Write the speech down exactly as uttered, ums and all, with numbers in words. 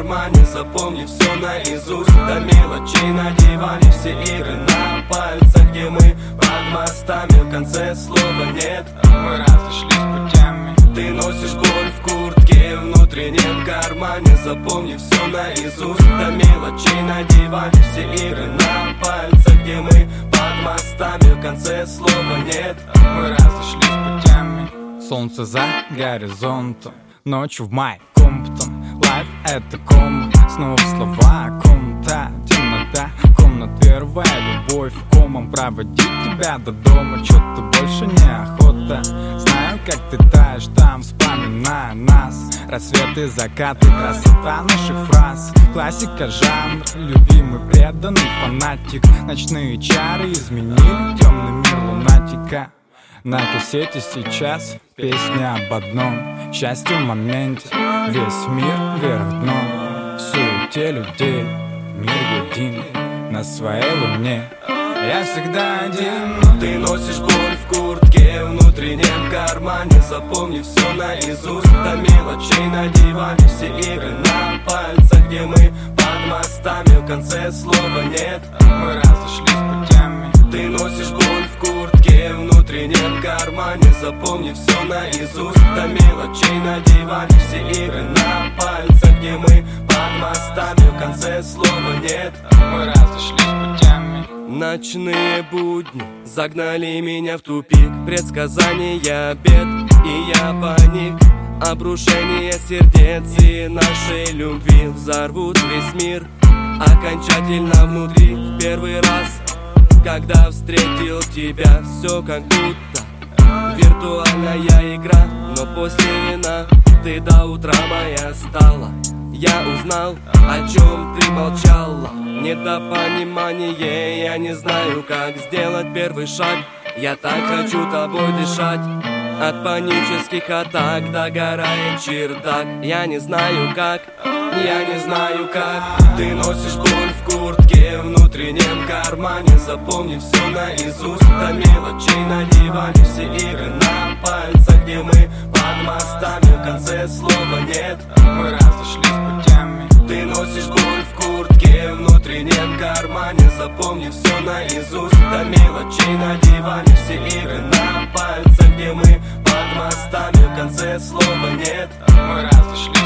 кармане, запомни все наизусть. До мелочей на диване, все игры на пальцах, где мы под мостами, в конце слова нет. Мы разошлись путями. Ты носишь боль в куртке, в внутреннем кармане, запомни все наизусть. До мелочей на диване, все игры на пальцах, где мы под мостами, в конце слова нет. Мы разошлись путями. Солнце за горизонтом, ночью в май Комптон. Лайф — это комбо, снова слова комната, темнота, комнат первая любовь. Комом проводить тебя до дома, чё-то больше неохота. Знаю, как ты таешь там, вспоминая нас. Рассветы, закаты, красота наших фраз. Классика жанр, любимый, преданный фанатик. Ночные чары изменили темный мир лунатика. На кассете сейчас песня об одном счастье в моменте, весь мир вверх дном. В суете людей мир един, на своей луне я всегда один. Ты носишь боль в куртке, в внутреннем кармане, запомни все наизусть. До мелочей на диване, все игры на пальцах, где мы под мостами, в конце слова нет. Мы разошлись путями. Ты носишь боль в куртке, в внутреннем кармане, запомни все наизусть. До мелочей на диване, все игры на пальцах, где мы под мостами, в конце слова нет. Мы разошлись путями. Ночные будни загнали меня в тупик. Предсказания бед, и я паник. Обрушение сердец и нашей любви взорвут весь мир окончательно внутри. В первый раз, когда встретил тебя, все как будто виртуальная игра. Но после вина ты до утра моя стала. Я узнал, о чем ты молчала. Недопонимание, я не знаю, как сделать первый шаг. Я так хочу тобой дышать. От панических атак догорает чердак. Я не знаю как, я не знаю как. Ты носишь боль в куртке, в внутреннем кармане, запомни все наизусть. До мелочей на диване, все игры на пальцах, где мы под мостами, в конце слова нет. Мы разошлись путями. Ты носишь боль в куртке, в внутреннем кармане, запомни все наизусть. До мелочей на диване, все игры на пальцах, где мы под мостами, в конце слова нет. Мы разошлись.